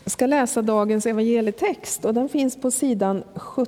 ska läsa dagens evangelietext och den finns på sidan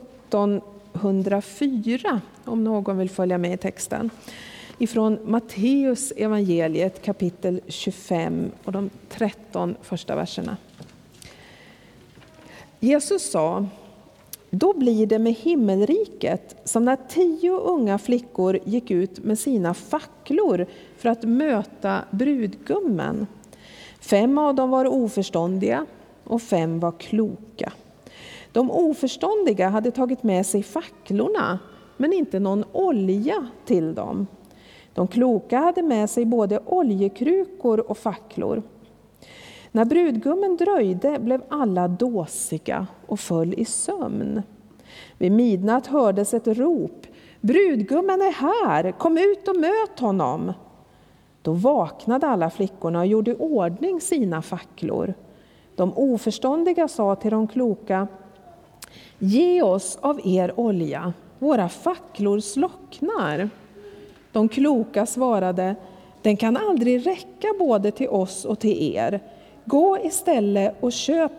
1704 om någon vill följa med i texten. Ifrån Matteus evangeliet kapitel 25 och de 13 första verserna. Jesus sa: då blir det med himmelriket som när 10 unga flickor gick ut med sina facklor för att möta brudgummen. 5 av dem var oförståndiga och 5 var kloka. De oförståndiga hade tagit med sig facklorna, men inte någon olja till dem. De kloka hade med sig både oljekrukor och facklor. När brudgummen dröjde blev alla dåsiga och föll i sömn. Vid midnatt hördes ett rop: brudgummen är här, kom ut och möt honom. Då vaknade alla flickorna och gjorde i ordning sina facklor. De oförståndiga sa till de kloka: ge oss av er olja, våra facklor slocknar. De kloka svarade: den kan aldrig räcka både till oss och till er. Gå istället och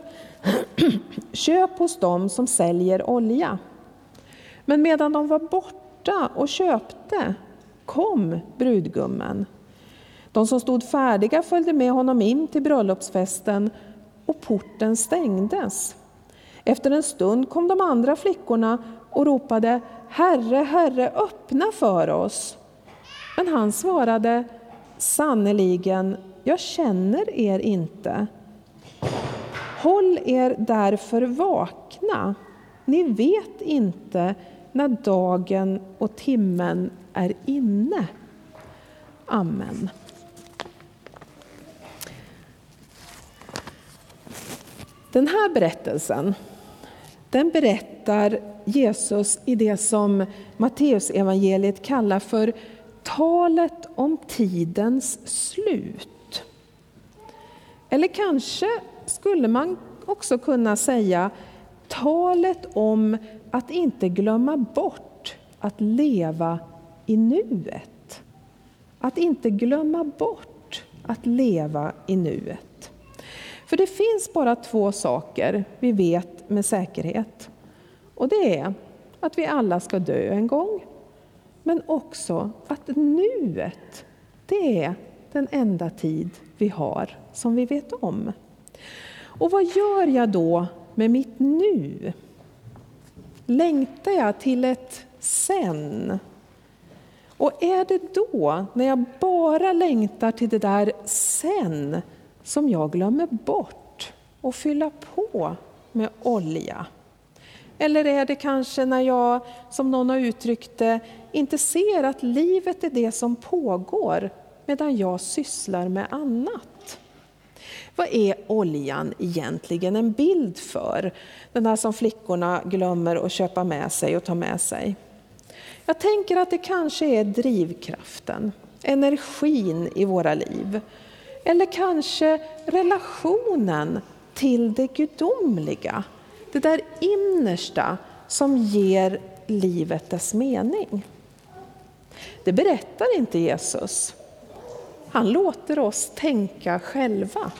köp hos dem som säljer olja. Men medan de var borta och köpte kom brudgummen. De som stod färdiga följde med honom in till bröllopsfesten och porten stängdes. Efter en stund kom de andra flickorna och ropade: Herre, Herre, öppna för oss. Men han svarade: sannerligen, jag känner er inte. Håll er därför vakna. Ni vet inte när dagen och timmen är inne. Amen. Den här berättelsen, den berättar Jesus i det som Matteus evangeliet kallar för talet om tidens slut. Eller kanske skulle man också kunna säga talet om att inte glömma bort att leva i nuet. Att inte glömma bort att leva i nuet. För det finns bara 2 saker vi vet med säkerhet. Och det är att vi alla ska dö en gång. Men också att nuet, det är den enda tid vi har som vi vet om. Och vad gör jag då med mitt nu? Längtar jag till ett sen? Och är det då, när jag bara längtar till det där sen, som jag glömmer bort och fylla på med olja? Eller är det kanske när jag, som någon har uttryckt det, inte ser att livet är det som pågår medan jag sysslar med annat? Vad är oljan egentligen en bild för? Den där som flickorna glömmer att köpa med sig och ta med sig. Jag tänker att det kanske är drivkraften, energin i våra liv. Eller kanske relationen till det gudomliga. Det där innersta som ger livet dess mening. Det berättar inte Jesus. Han låter oss tänka själva.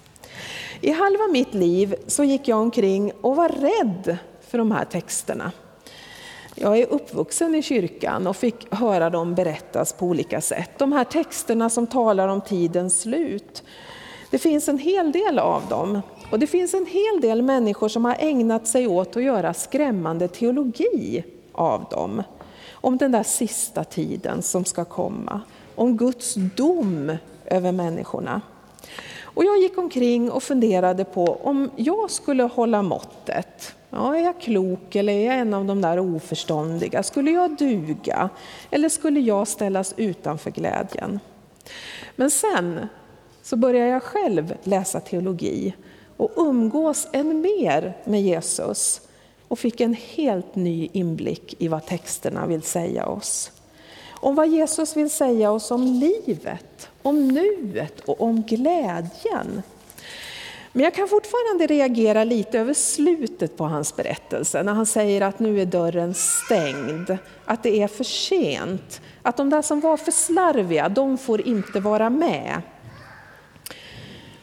I halva mitt liv så gick jag omkring och var rädd för de här texterna. Jag är uppvuxen i kyrkan och fick höra dem berättas på olika sätt. De här texterna som talar om tidens slut. Det finns en hel del av dem. Och det finns en hel del människor som har ägnat sig åt att göra skrämmande teologi av dem. Om den där sista tiden som ska komma. Om Guds dom över människorna. Och jag gick omkring och funderade på om jag skulle hålla måttet. Ja, är jag klok eller är jag en av de där oförståndiga? Skulle jag duga? Eller skulle jag ställas utanför glädjen? Men sen så började jag själv läsa teologi och umgås än mer med Jesus. Och fick en helt ny inblick i vad texterna vill säga oss. Om vad Jesus vill säga oss om livet, om nuet och om glädjen. Men jag kan fortfarande reagera lite över slutet på hans berättelse. När han säger att nu är dörren stängd. Att det är för sent. Att de där som var för slarviga, de får inte vara med.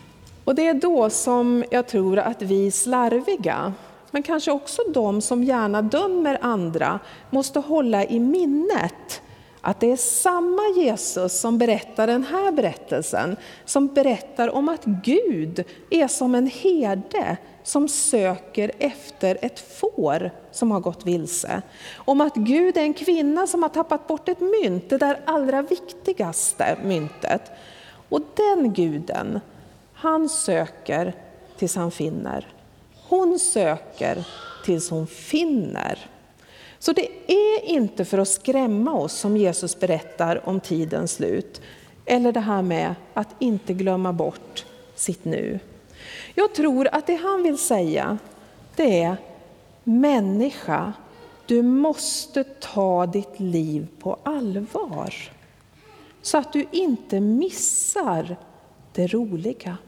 Och det är då som jag tror att vi slarviga, men kanske också de som gärna dömer andra, måste hålla i minnet att det är samma Jesus som berättar den här berättelsen, som berättar om att Gud är som en herde som söker efter ett får som har gått vilse. Om att Gud är en kvinna som har tappat bort ett mynt, det där allra viktigaste myntet. Och den guden, han söker tills han finner. Hon söker tills hon finner. Så det är inte för att skrämma oss som Jesus berättar om tidens slut. Eller det här med att inte glömma bort sitt nu. Jag tror att det han vill säga, det är: människa, du måste ta ditt liv på allvar. Så att du inte missar det roliga.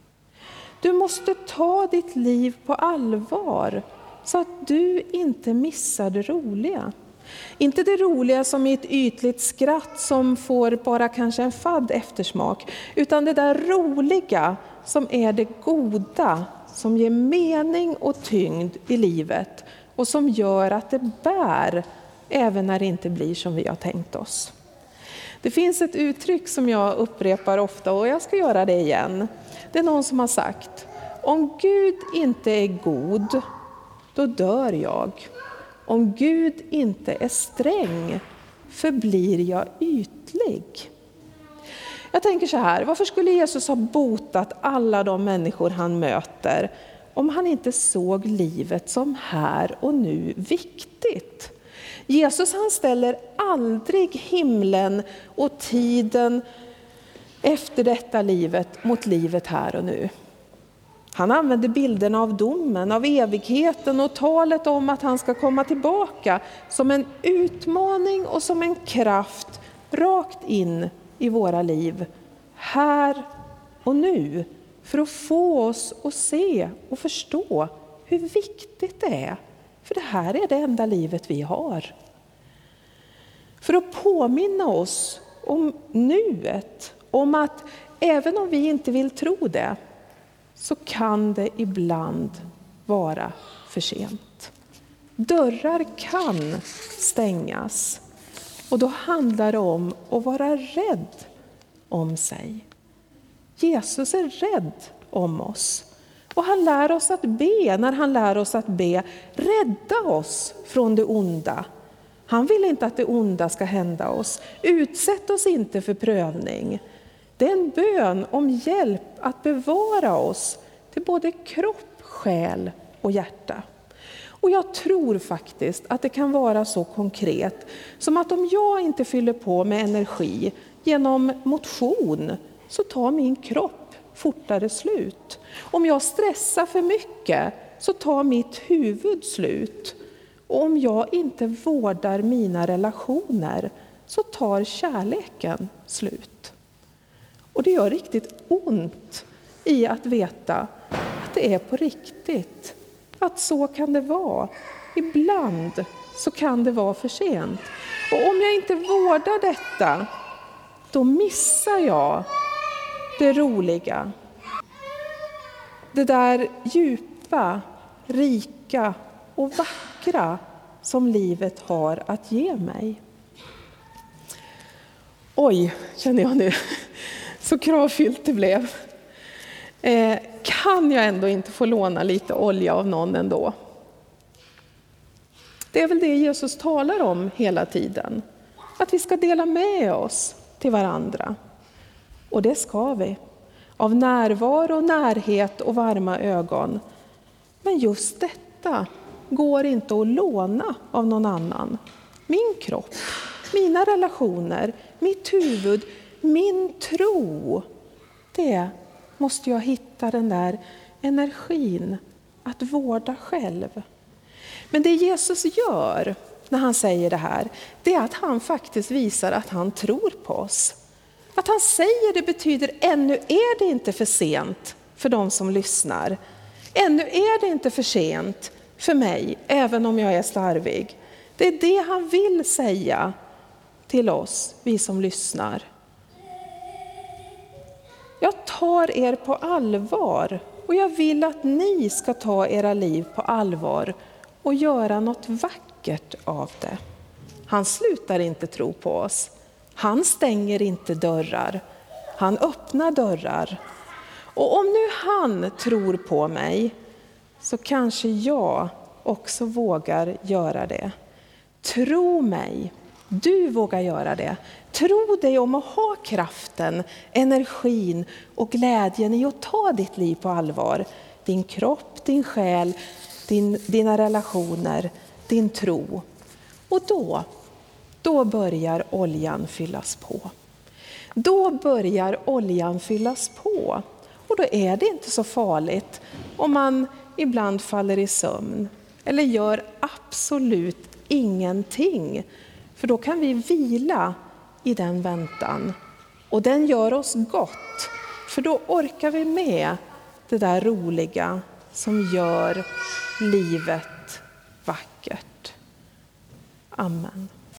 Du måste ta ditt liv på allvar så att du inte missar det roliga. Inte det roliga som är ett ytligt skratt som får bara kanske en fadd eftersmak, utan det där roliga som är det goda, som ger mening och tyngd i livet och som gör att det bär även när det inte blir som vi har tänkt oss. Det finns ett uttryck som jag upprepar ofta och jag ska göra det igen. Det är någon som har sagt: om Gud inte är god, då dör jag. Om Gud inte är sträng, förblir jag ytlig. Jag tänker så här, varför skulle Jesus ha botat alla de människor han möter om han inte såg livet som här och nu viktigt? Jesus, han ställer aldrig himlen och tiden efter detta livet mot livet här och nu. Han använder bilderna av domen, av evigheten och talet om att han ska komma tillbaka som en utmaning och som en kraft rakt in i våra liv, här och nu, för att få oss att se och förstå hur viktigt det är. För det här är det enda livet vi har. För att påminna oss om nuet, om att även om vi inte vill tro det, så kan det ibland vara för sent. Dörrar kan stängas och då handlar det om att vara rädd om sig. Jesus är rädd om oss och han lär oss att be. När han lär oss att be, rädda oss från det onda. Han vill inte att det onda ska hända oss. Utsätt oss inte för prövning. Det är en bön om hjälp att bevara oss till både kropp, själ och hjärta. Och jag tror faktiskt att det kan vara så konkret som att om jag inte fyller på med energi genom motion, så tar min kropp fortare slut. Om jag stressar för mycket, så tar mitt huvud slut. Och om jag inte vårdar mina relationer, så tar kärleken slut. Och det gör riktigt ont i att veta att det är på riktigt. Att så kan det vara. Ibland så kan det vara för sent. Och om jag inte vårdar detta, då missar jag det roliga. Det där djupa, rika och vackra som livet har att ge mig. Oj, känner jag nu. Så kravfyllt det blev. Kan jag ändå inte få låna lite olja av någon ändå? Det är väl det Jesus talar om hela tiden. Att vi ska dela med oss till varandra. Och det ska vi. Av närvaro, närhet och varma ögon. Men just detta går inte att låna av någon annan. Min kropp, mina relationer, mitt huvud, min tro. Det måste jag hitta den där energin att vårda själv. Men det Jesus gör när han säger det här, det är att han faktiskt visar att han tror på oss. Att han säger det betyder ännu är det inte för sent för de som lyssnar. Ännu är det inte för sent för mig, även om jag är slarvig. Det är det han vill säga till oss, vi som lyssnar. Jag tar er på allvar och jag vill att ni ska ta era liv på allvar och göra något vackert av det. Han slutar inte tro på oss. Han stänger inte dörrar. Han öppnar dörrar. Och om nu han tror på mig så kanske jag också vågar göra det. Tro mig. Du vågar göra det. Tro dig om att ha kraften, energin och glädjen i att ta ditt liv på allvar. Din kropp, din själ, dina relationer, din tro. Och då börjar oljan fyllas på. Då börjar oljan fyllas på. Och då är det inte så farligt om man ibland faller i sömn eller gör absolut ingenting. För då kan vi vila i den väntan. Och den gör oss gott. För då orkar vi med det där roliga som gör livet vackert. Amen.